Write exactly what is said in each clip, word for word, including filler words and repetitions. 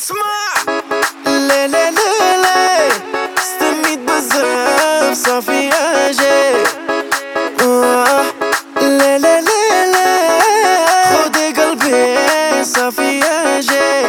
اسمع. لا لا لا لا استنيت بزاف صافي اجي. آه لا لا لا لا خدي قلبي صافي اجي.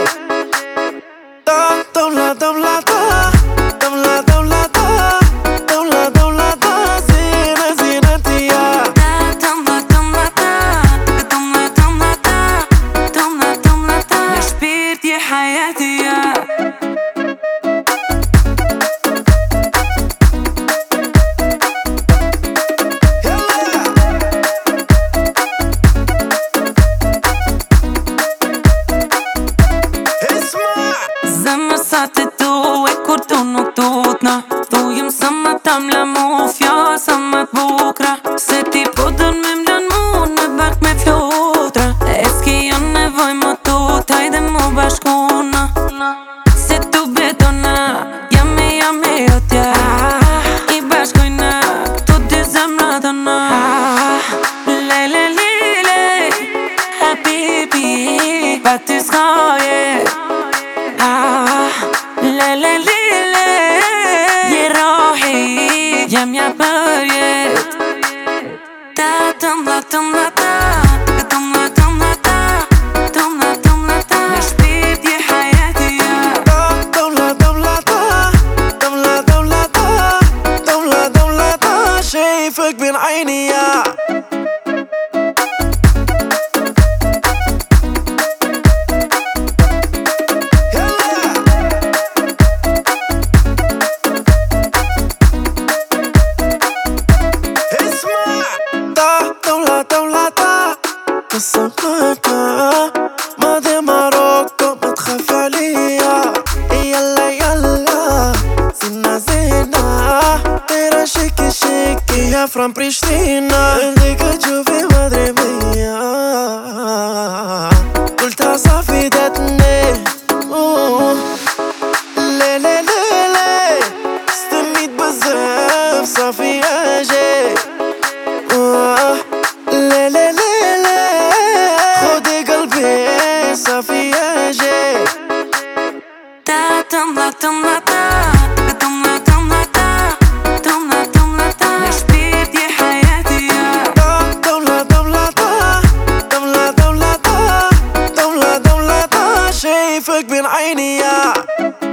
دولة دولة دولة دولة دولة دولة دولة زينة زينتي يا دولة دولة دولة دولة دولة دولة شبيت يا حياتي يا Samma korton och tåtna. Då jem samma tamla mofja, samma bokra. Sätt i podden med bland måne bak med fjådra. Eski janne var mot åt, hajde må bärskåna. Sätt och betona, jamme jamme åt ja. I bärskåna, tog du samladana. Le le le le, habibi, vart du ska ge. لا لا لا يا روحي جم يا باريت تا تملا تملا تا تملا تملا تا تملا تملا تا شبيت يا حياتي يا دولة دولة دولة دولة دولة دولة شايفك بين عيني يا صمتها ماضي ماروكو ما تخاف عليا. يلا يلا زينة زينة طيرة شيكي شيكي يا فران بريشتينا. بدك تشوفي مدري ميا قلتها صافي داتني. لا لا لا لا استنيت بزاف صافي اجي. لا لا لا صافي اجي. تملا تملا تملا تملا تملا تملا شبيت يا حياتي يا دولة دولة دولة دولة دولة دولة شايفك بين عيني يا